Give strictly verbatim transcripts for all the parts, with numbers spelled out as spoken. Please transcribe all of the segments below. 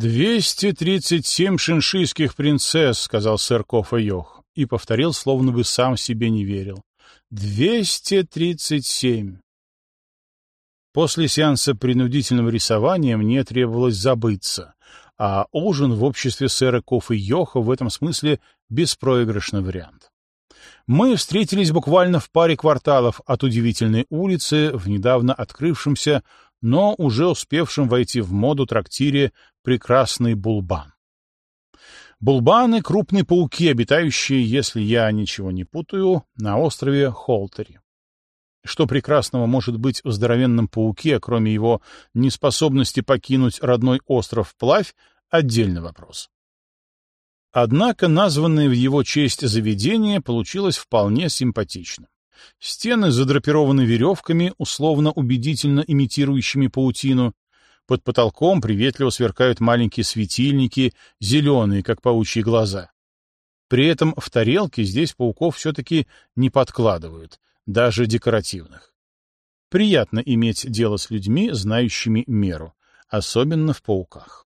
«Двести тридцать семь шиншийских принцесс», — сказал сэр Кофа-Йох, и повторил, словно бы сам себе не верил. «Двести тридцать семь». После сеанса принудительного рисования мне требовалось забыться, а ужин в обществе сэра Кофа-Йоха в этом смысле беспроигрышный вариант. Мы встретились буквально в паре кварталов от удивительной улицы в недавно открывшемся, но уже успевшем войти в моду трактире «Прекрасный Булбан». Булбаны — крупные пауки, обитающие, если я ничего не путаю, на острове Холтери. Что прекрасного может быть в здоровенном пауке, кроме его неспособности покинуть родной остров вплавь, отдельный вопрос. Однако названное в его честь заведение получилось вполне симпатичным. Стены задрапированы веревками, условно-убедительно имитирующими паутину. Под потолком приветливо сверкают маленькие светильники, зеленые, как паучьи глаза. При этом в тарелке здесь пауков все-таки не подкладывают, даже декоративных. Приятно иметь дело с людьми, знающими меру, особенно в пауках.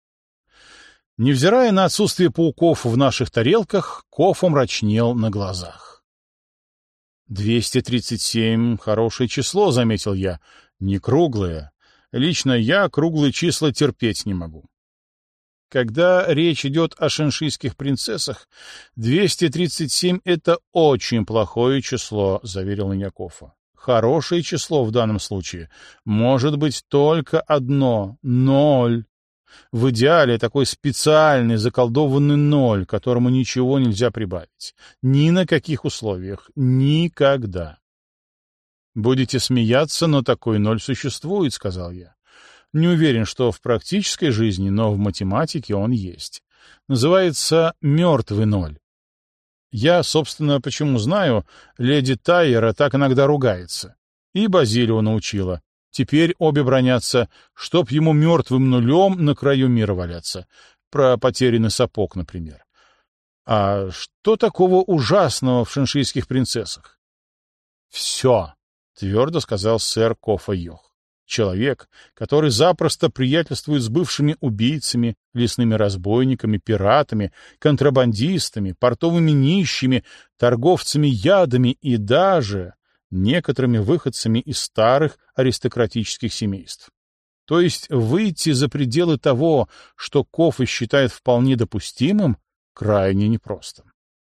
Невзирая на отсутствие пауков в наших тарелках, Кофа мрачнел на глазах. «двести тридцать семь — хорошее число», — заметил я, — «не круглое. Лично я круглые числа терпеть не могу». Когда речь идет о шиншийских принцессах, двести тридцать семь — это очень плохое число, — заверил меня Кофа. Хорошее число в данном случае может быть только одно — ноль. В идеале такой специальный заколдованный ноль, которому ничего нельзя прибавить. Ни на каких условиях. Никогда. «Будете смеяться, но такой ноль существует», — сказал я. «Не уверен, что в практической жизни, но в математике он есть. Называется мертвый ноль. Я, собственно, почему знаю, леди Тайера так иногда ругается. И Базилио научила. Теперь обе бронятся, чтоб ему мертвым нулем на краю мира валяться. Про потерянный сапог, например. А что такого ужасного в шиншийских принцессах?» «Все», — твердо сказал сэр Кофа-Йох. Человек, который запросто приятельствует с бывшими убийцами, лесными разбойниками, пиратами, контрабандистами, портовыми нищими, торговцами ядами и даже некоторыми выходцами из старых аристократических семейств. То есть выйти за пределы того, что Кофа считает вполне допустимым, крайне непросто.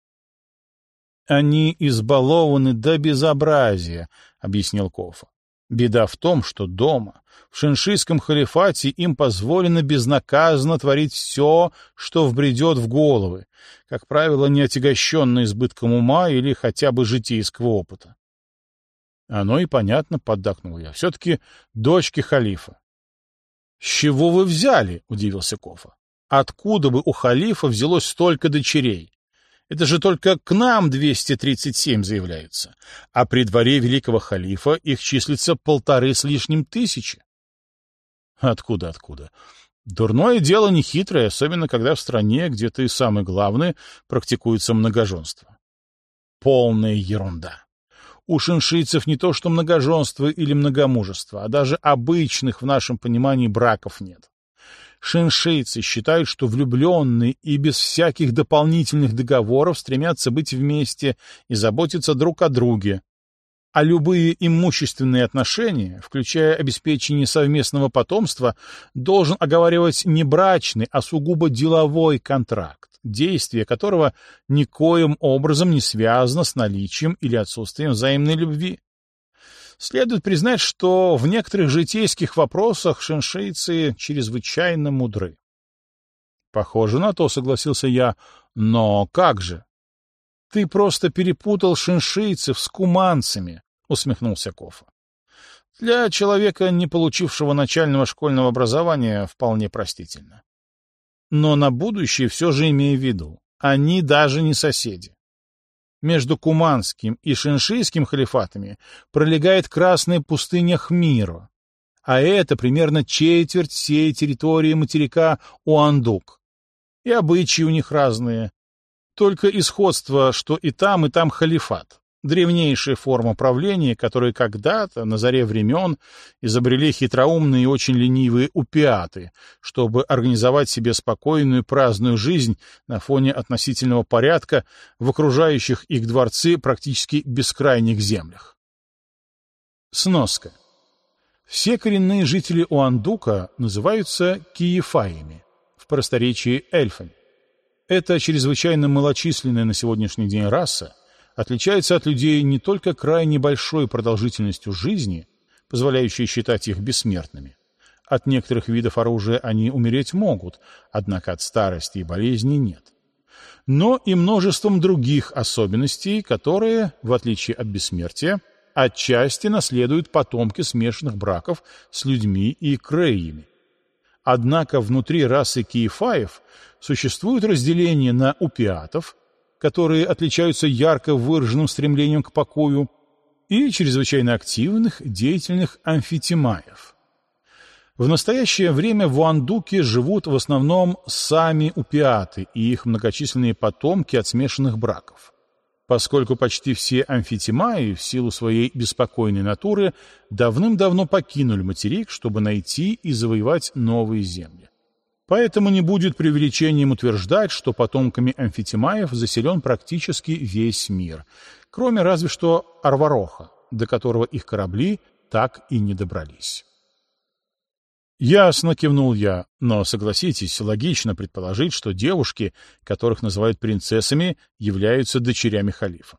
«Они избалованы до безобразия», — объяснил Кофа. «Беда в том, что дома, в шиншийском халифате, им позволено безнаказанно творить все, что вбредет в головы, как правило, не отягощенно избытком ума или хотя бы житейского опыта». «Оно и понятно», — поддакнул я. «Все-таки дочки халифа». «С чего вы взяли?» — удивился Кофа. «Откуда бы у халифа взялось столько дочерей? Это же только к нам двести тридцать семь заявляются, а при дворе великого халифа их числится полторы с лишним тысячи». «Откуда, откуда? Дурное дело нехитрое, особенно когда в стране, где ты самый главный, практикуется многоженство». «Полная ерунда. У шиншийцев не то что многоженство или многомужество, а даже обычных в нашем понимании браков нет. Шиншийцы считают, что влюбленные и без всяких дополнительных договоров стремятся быть вместе и заботиться друг о друге. А любые имущественные отношения, включая обеспечение совместного потомства, должен оговаривать не брачный, а сугубо деловой контракт, действие которого никоим образом не связано с наличием или отсутствием взаимной любви. Следует признать, что в некоторых житейских вопросах шиншийцы чрезвычайно мудры. «Похоже на то», — согласился я, — «но как же?» «Ты просто перепутал шиншийцев с куманцами», — усмехнулся Кофа. «Для человека, не получившего начального школьного образования, вполне простительно. Но на будущее все же имей в виду, они даже не соседи. Между Куманским и Шиншийским халифатами пролегает красная пустыня Хмиро, а это примерно четверть всей территории материка Уандук. И обычаи у них разные. Только и сходство, что и там, и там халифат. Древнейшая форма правления, которую когда-то, на заре времен, изобрели хитроумные и очень ленивые упиаты, чтобы организовать себе спокойную праздную жизнь на фоне относительного порядка в окружающих их дворцы практически бескрайних землях. Сноска. Все коренные жители Уандука называются киефаями, в просторечии эльфами. Эта чрезвычайно малочисленная на сегодняшний день раса отличается от людей не только крайне большой продолжительностью жизни, позволяющей считать их бессмертными. От некоторых видов оружия они умереть могут, однако от старости и болезни нет. Но и множеством других особенностей, которые, в отличие от бессмертия, отчасти наследуют потомки смешанных браков с людьми и креями. Однако внутри расы киефаев существует разделение на упиатов, которые отличаются ярко выраженным стремлением к покою, и чрезвычайно активных, деятельных амфитимаев. В настоящее время в Уандуке живут в основном сами упиаты и их многочисленные потомки от смешанных браков. Поскольку почти все амфитимаи, в силу своей беспокойной натуры, давным-давно покинули материк, чтобы найти и завоевать новые земли. Поэтому не будет преувеличением утверждать, что потомками амфитимаев заселен практически весь мир, кроме разве что Арвароха, до которого их корабли так и не добрались. «Ясно», — кивнул я, — «но, согласитесь, логично предположить, что девушки, которых называют принцессами, являются дочерями халифа».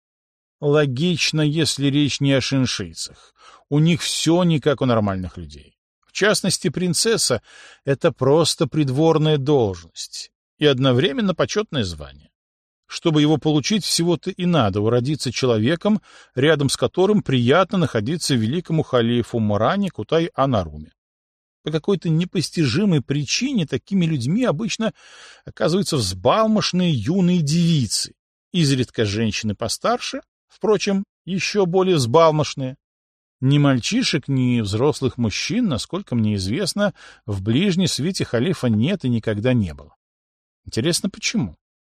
«Логично, если речь не о шиншийцах. У них все не как у нормальных людей. В частности, принцесса — это просто придворная должность и одновременно почетное звание. Чтобы его получить, всего-то и надо уродиться человеком, рядом с которым приятно находиться великому халифу Муране Кутай-Анаруме. По какой-то непостижимой причине такими людьми обычно оказываются взбалмошные юные девицы, изредка женщины постарше, впрочем, еще более взбалмошные. Ни мальчишек, ни взрослых мужчин, насколько мне известно, в ближней свите халифа нет и никогда не было. Интересно, почему?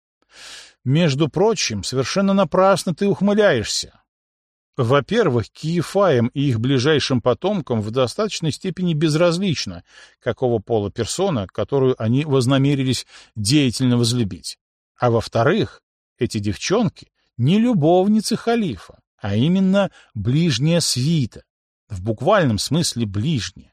Между прочим, совершенно напрасно ты ухмыляешься. Во-первых, киефаям и их ближайшим потомкам в достаточной степени безразлично, какого пола персона, которую они вознамерились деятельно возлюбить. А во-вторых, эти девчонки не любовницы халифа, а именно ближняя свита, в буквальном смысле ближняя.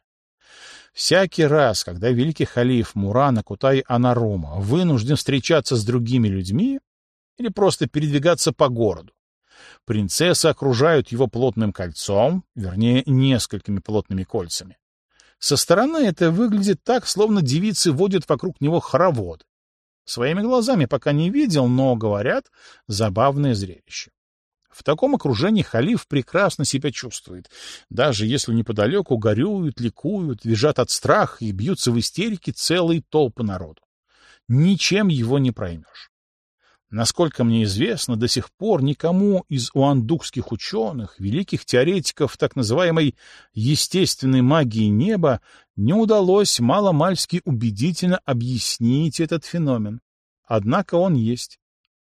Всякий раз, когда великий халиф Мурана Кутай-Анарума вынужден встречаться с другими людьми или просто передвигаться по городу, принцессы окружают его плотным кольцом, вернее, несколькими плотными кольцами. Со стороны это выглядит так, словно девицы водят вокруг него хороводы. Своими глазами пока не видел, но, говорят, забавное зрелище. В таком окружении халиф прекрасно себя чувствует, даже если неподалеку горюют, ликуют, визжат от страха и бьются в истерике целые толпы народу. Ничем его не проймешь. Насколько мне известно, до сих пор никому из уандукских ученых, великих теоретиков так называемой естественной магии неба, не удалось маломальски убедительно объяснить этот феномен. Однако он есть.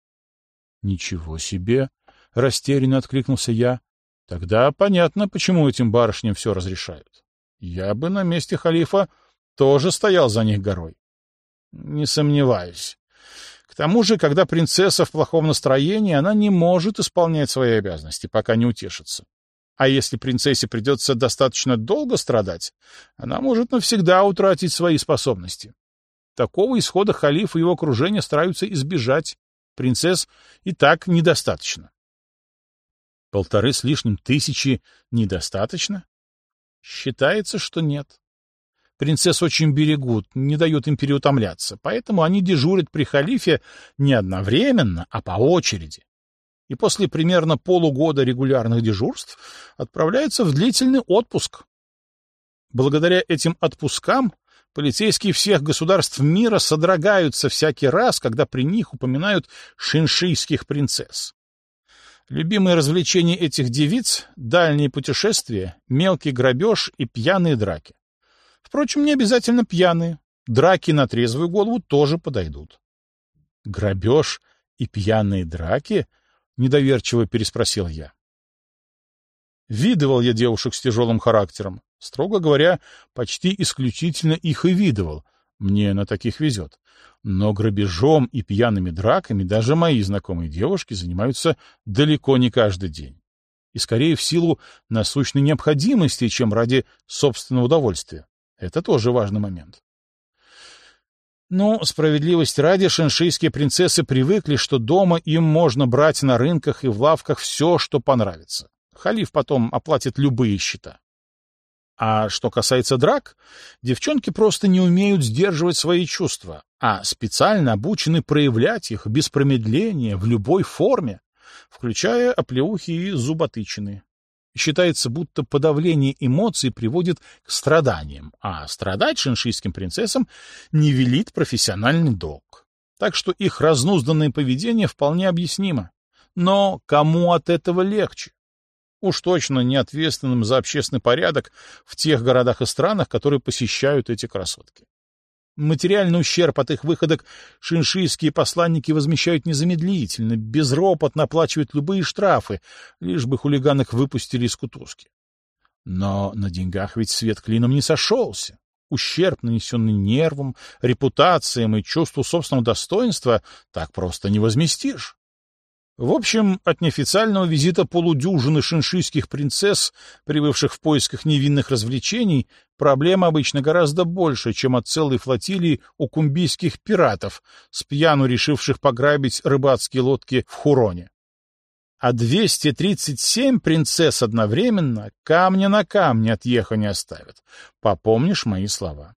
«Ничего себе!» — растерянно откликнулся я. «Тогда понятно, почему этим барышням все разрешают. Я бы на месте халифа тоже стоял за них горой». «Не сомневаюсь. К тому же, когда принцесса в плохом настроении, она не может исполнять свои обязанности, пока не утешится. А если принцессе придется достаточно долго страдать, она может навсегда утратить свои способности. Такого исхода халиф и его окружение стараются избежать. Принцесс и так недостаточно». «Полторы с лишним тысячи недостаточно?» «Считается, что нет. Принцесс очень берегут, не дают им переутомляться, поэтому они дежурят при халифе не одновременно, а по очереди. И после примерно полугода регулярных дежурств отправляются в длительный отпуск. Благодаря этим отпускам полицейские всех государств мира содрогаются всякий раз, когда при них упоминают шиншийских принцесс. Любимые развлечения этих девиц — дальние путешествия, мелкий грабеж и пьяные драки. Впрочем, не обязательно пьяные. Драки на трезвую голову тоже подойдут». «Грабеж и пьяные драки? недоверчиво переспросил я. Видывал я девушек с тяжелым характером. Строго говоря, почти исключительно их и видывал. Мне на таких везет. Но грабежом и пьяными драками даже мои знакомые девушки занимаются далеко не каждый день. И скорее в силу насущной необходимости, чем ради собственного удовольствия. Это тоже важный момент. Ну, справедливости ради, шэншийские принцессы привыкли, что дома им можно брать на рынках и в лавках все, что понравится. Халиф потом оплатит любые счета. А что касается драк, девчонки просто не умеют сдерживать свои чувства, а специально обучены проявлять их без промедления в любой форме, включая оплеухи и зуботычины. Считается, будто подавление эмоций приводит к страданиям, а страдать шэншийским принцессам не велит профессиональный долг. Так что их разнузданное поведение вполне объяснимо. Но кому от этого легче? Уж точно не ответственным за общественный порядок в тех городах и странах, которые посещают эти красотки. Материальный ущерб от их выходок шэншийские посланники возмещают незамедлительно, безропотно оплачивают любые штрафы, лишь бы хулиган их выпустили из кутузки. Но на деньгах ведь свет клином не сошелся. Ущерб, нанесенный нервам, репутациям и чувству собственного достоинства, так просто не возместишь. В общем, от неофициального визита полудюжины шэншийских принцесс, прибывших в поисках невинных развлечений, проблема обычно гораздо больше, чем от целой флотилии укумбийских пиратов, с пьяну решивших пограбить рыбацкие лодки в Хуроне. А двести тридцать семь принцесс одновременно камня на камне от еха не оставят. Попомнишь мои слова.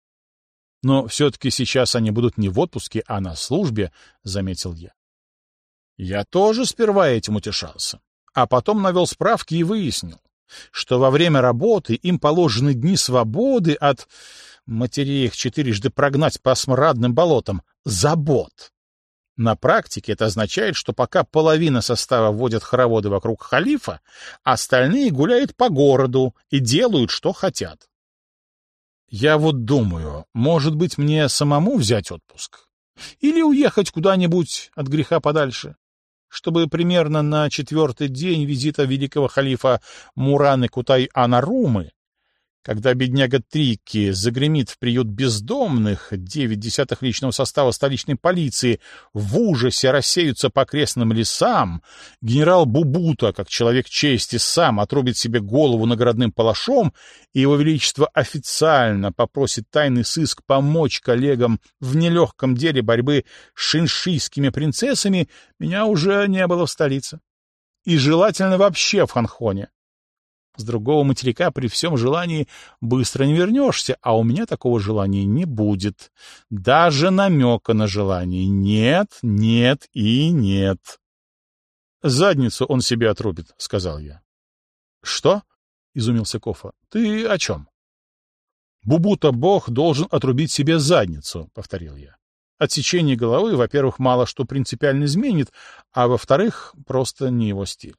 Но все-таки сейчас они будут не в отпуске, а на службе, — заметил я. Я тоже сперва этим утешался, а потом навел справки и выяснил, что во время работы им положены дни свободы от, матерей их четырежды прогнать по смрадным болотам, забот. На практике это означает, что пока половина состава водят хороводы вокруг халифа, остальные гуляют по городу и делают, что хотят. Я вот думаю, может быть, мне самому взять отпуск? Или уехать куда-нибудь от греха подальше? Чтобы примерно на четвертый день визита великого халифа Мураны Кутай-Анарумы, когда бедняга Трикки загремит в приют бездомных, девять десятых личного состава столичной полиции в ужасе рассеются по окрестным лесам, генерал Бубута, как человек чести, сам отрубит себе голову наградным палашом, и его величество официально попросит тайный сыск помочь коллегам в нелегком деле борьбы с шэншийскими принцессами, меня уже не было в столице. И желательно вообще в Ханхоне. С другого материка при всем желании быстро не вернешься, а у меня такого желания не будет. Даже намека на желание нет, нет и нет. «Задницу он себе отрубит», — сказал я. «Что?» — изумился Кофа. «Ты о чем?» «Бубута-бог должен отрубить себе задницу», — повторил я. «Отсечение головы, во-первых, мало что принципиально изменит, а во-вторых, просто не его стиль».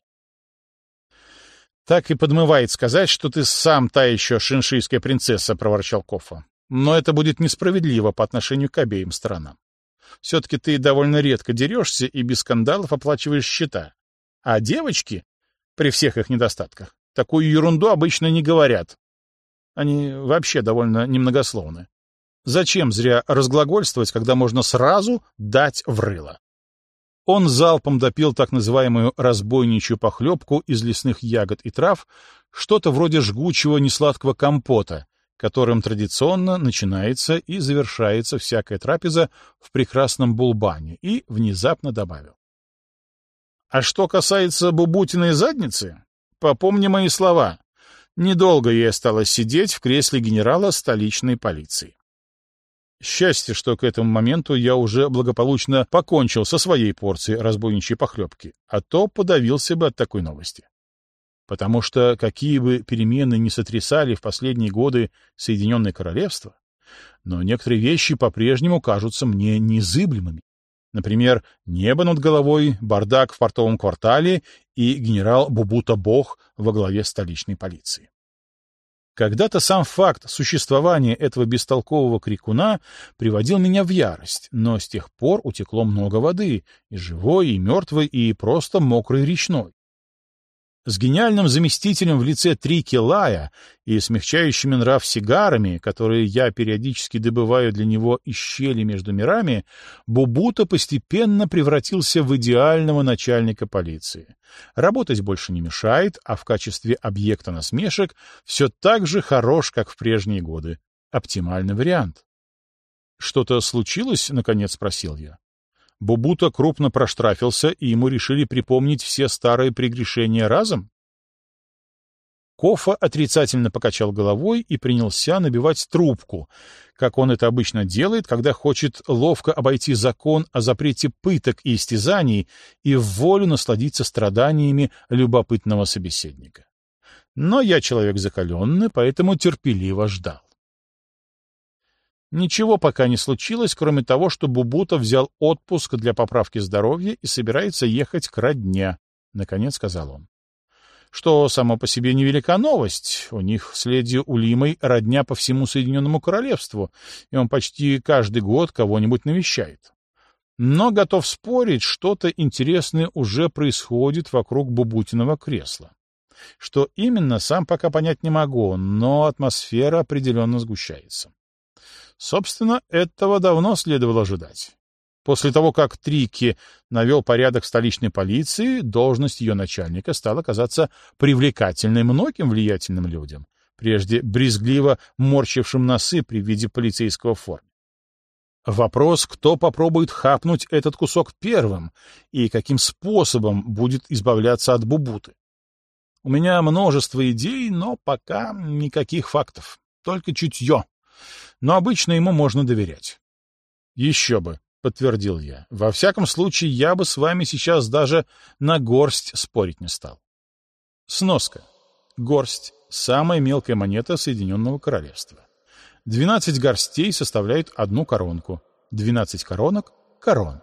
«Так и подмывает сказать, что ты сам та еще шэншийская принцесса», — проворчал Кофа. «Но это будет несправедливо по отношению к обеим сторонам. Все-таки ты довольно редко дерешься и без скандалов оплачиваешь счета. А девочки, при всех их недостатках, такую ерунду обычно не говорят. Они вообще довольно немногословны. Зачем зря разглагольствовать, когда можно сразу дать в рыло?» Он залпом допил так называемую разбойничью похлебку из лесных ягод и трав, что-то вроде жгучего несладкого компота, которым традиционно начинается и завершается всякая трапеза в прекрасном булбане, и внезапно добавил. «А что касается Бубутиной задницы, попомни мои слова. Недолго ей осталось сидеть в кресле генерала столичной полиции». Счастье, что к этому моменту я уже благополучно покончил со своей порцией разбойничьей похлебки, а то подавился бы от такой новости. Потому что какие бы перемены ни сотрясали в последние годы Соединенное Королевство, но некоторые вещи по-прежнему кажутся мне незыблемыми. Например, небо над головой, бардак в портовом квартале и генерал Бубута-бог во главе столичной полиции. Когда-то сам факт существования этого бестолкового крикуна приводил меня в ярость, но с тех пор утекло много воды, и живой, и мертвой, и просто мокрой речной. С гениальным заместителем в лице Трики Лая и смягчающими нрав сигарами, которые я периодически добываю для него из щели между мирами, Бубута постепенно превратился в идеального начальника полиции. Работать больше не мешает, а в качестве объекта насмешек все так же хорош, как в прежние годы. Оптимальный вариант. «Что-то случилось?» — наконец спросил я. Бубута крупно проштрафился, и ему решили припомнить все старые прегрешения разом? Кофа отрицательно покачал головой и принялся набивать трубку, как он это обычно делает, когда хочет ловко обойти закон о запрете пыток и истязаний и в волю насладиться страданиями любопытного собеседника. Но я человек закаленный, поэтому терпеливо ждал. Ничего пока не случилось, кроме того, что Бубута взял отпуск для поправки здоровья и собирается ехать к родне, — наконец сказал он. Что само по себе невелика новость. У них с леди Улимой родня по всему Соединенному Королевству, и он почти каждый год кого-нибудь навещает. Но готов спорить, что-то интересное уже происходит вокруг Бубутиного кресла. Что именно, сам пока понять не могу, но атмосфера определенно сгущается. Собственно, этого давно следовало ожидать. После того, как Трики навел порядок в столичной полиции, должность ее начальника стала казаться привлекательной многим влиятельным людям, прежде брезгливо морщившим носы при виде полицейского формы. Вопрос, кто попробует хапнуть этот кусок первым и каким способом будет избавляться от Бубуты. У меня множество идей, но пока никаких фактов, только чутье. Но обычно ему можно доверять. Еще бы, — подтвердил я. Во всяком случае, я бы с вами сейчас даже на горсть спорить не стал. Сноска. Горсть — самая мелкая монета Соединенного Королевства. Двенадцать горстей составляют одну коронку. Двенадцать коронок — корон.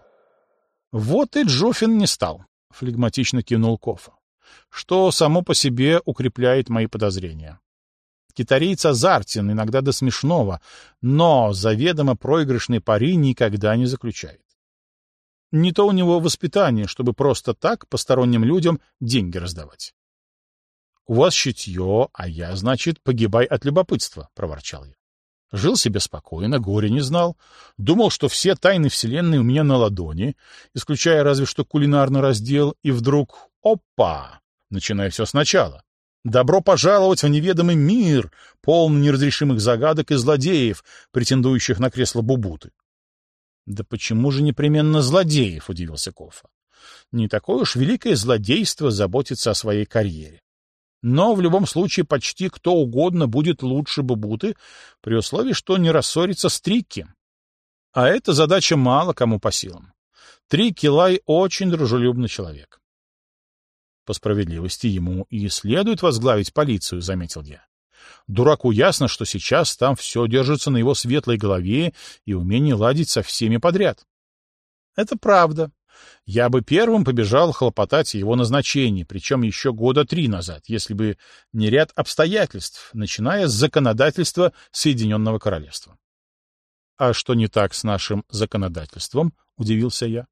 Вот и Джоффин не стал, — флегматично кивнул Кофа, что само по себе укрепляет мои подозрения. Китариец азартен, иногда до смешного, но заведомо проигрышные пари никогда не заключает. Не то у него воспитание, чтобы просто так посторонним людям деньги раздавать. — У вас чутье, а я, значит, погибай от любопытства, — проворчал я. Жил себе спокойно, горя не знал, думал, что все тайны вселенной у меня на ладони, исключая разве что кулинарный раздел, и вдруг — опа! Начинаю все сначала. Добро пожаловать в неведомый мир, полный неразрешимых загадок и злодеев, претендующих на кресло Бубуты. — Да почему же непременно злодеев? — удивился Кофа. — Не такое уж великое злодейство заботиться о своей карьере. Но в любом случае почти кто угодно будет лучше Бубуты, при условии, что не рассорится с Трикки. А эта задача мало кому по силам. Трикки Лай очень дружелюбный человек. По справедливости ему и следует возглавить полицию, — заметил я. Дураку ясно, что сейчас там все держится на его светлой голове и умении ладить со всеми подряд. Это правда. Я бы первым побежал хлопотать о его назначении, причем еще года три назад, если бы не ряд обстоятельств, начиная с законодательства Соединенного Королевства. — А что не так с нашим законодательством? — удивился я.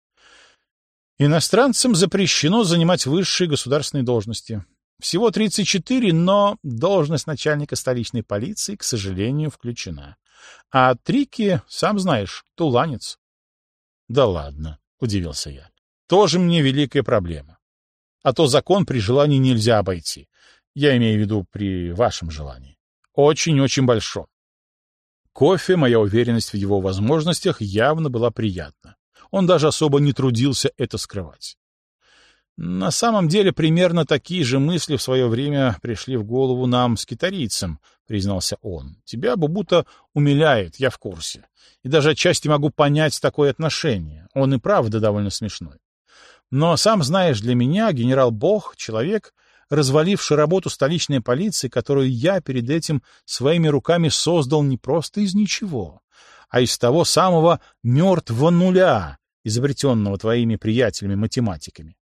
Иностранцам запрещено занимать высшие государственные должности. Всего тридцать четыре, но должность начальника столичной полиции, к сожалению, включена. А Трики, сам знаешь, туланец. — Да ладно, — удивился я. — Тоже мне великая проблема. А то закон при желании нельзя обойти. Я имею в виду при вашем желании. Очень-очень большом. Кофе, моя уверенность в его возможностях явно была приятна. Он даже особо не трудился это скрывать. На самом деле, примерно такие же мысли в свое время пришли в голову нам с китарийцем, признался он. Тебя Бубута умиляет, я в курсе. И даже отчасти могу понять такое отношение. Он и правда довольно смешной. Но, сам знаешь, для меня генерал Бог — человек, разваливший работу столичной полиции, которую я перед этим своими руками создал не просто из ничего, а из того самого мертвого нуля, изобретенного твоими приятелями-математиками.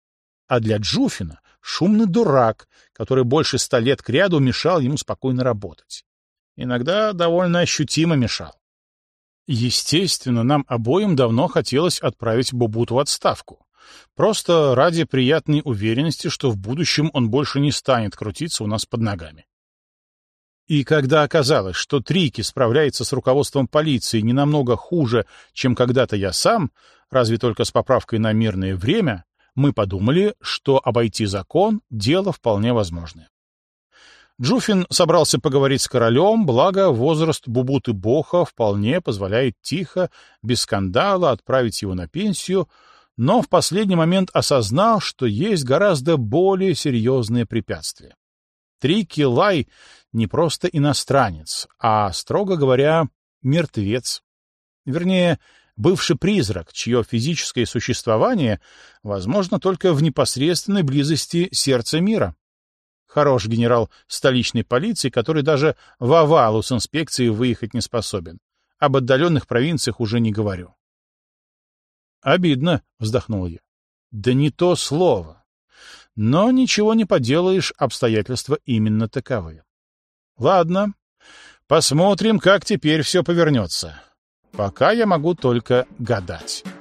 а для Джуфина — шумный дурак, который больше ста лет кряду мешал ему спокойно работать. Иногда довольно ощутимо мешал. Естественно, нам обоим давно хотелось отправить Бубуту в отставку. Просто ради приятной уверенности, что в будущем он больше не станет крутиться у нас под ногами. И когда оказалось, что Трики справляется с руководством полиции не намного хуже, чем когда-то я сам, разве только с поправкой на мирное время, мы подумали, что обойти закон — дело вполне возможное. Джуфин собрался поговорить с королем, благо возраст Бубуты Боха вполне позволяет тихо, без скандала отправить его на пенсию, но в последний момент осознал, что есть гораздо более серьезные препятствия. Трики Лай не просто иностранец, а, строго говоря, мертвец. Вернее, бывший призрак, чье физическое существование возможно только в непосредственной близости сердца мира. Хорош генерал столичной полиции, который даже в Авалу с инспекцией выехать не способен. Об отдаленных провинциях уже не говорю. «Обидно», — вздохнул я. «Да не то слово. Но ничего не поделаешь, обстоятельства именно таковы. Ладно, посмотрим, как теперь все повернется. Пока я могу только гадать».